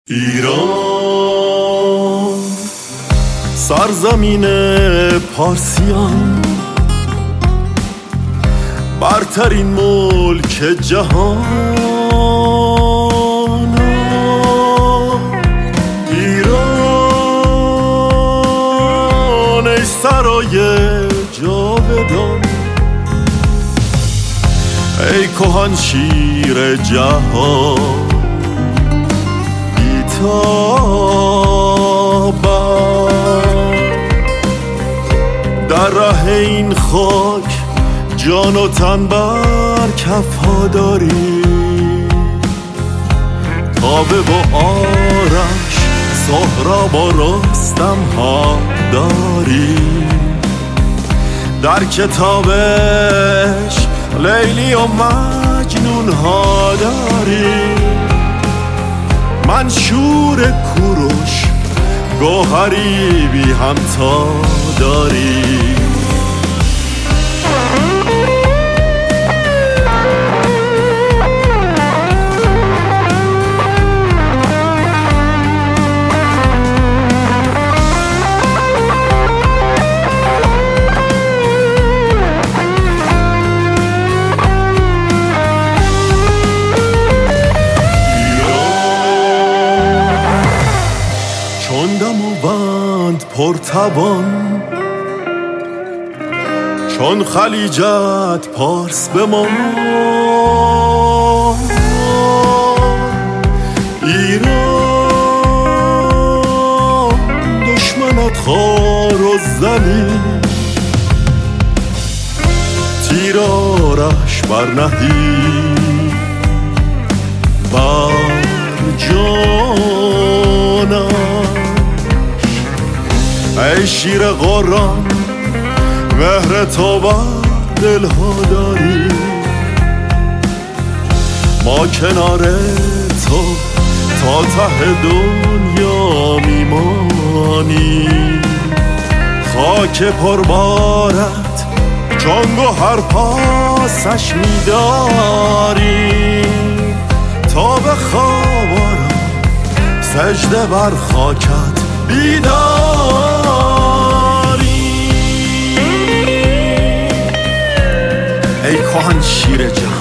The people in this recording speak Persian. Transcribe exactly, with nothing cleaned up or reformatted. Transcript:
ایران سرزمین پارسیان، برترین ملک جهان. ایران ای سرای جاودان، ای کهن شیر جهان، در ره این خاک جان و تن بر کفها داری، کعبه و آرش سهراب و رستم ها داری، در کتابش لیلی و مجنون ها داری، منشور کوروش گوهری بی همتا داری. چون دماوند پرتوان، چون خلیجت پارس بمان، ایران دشمنت خار و زمین، تیرارش برنهی بر جانم. ای شیر قرآن مهر تو بر دلها داری، ما کنار تو تا ته دنیا میمانی، خاک پربارت چون گوهر پاسش میداری، تا به خواب آرم سجده بر خاکت بیداری. ای کهن شیر جهان،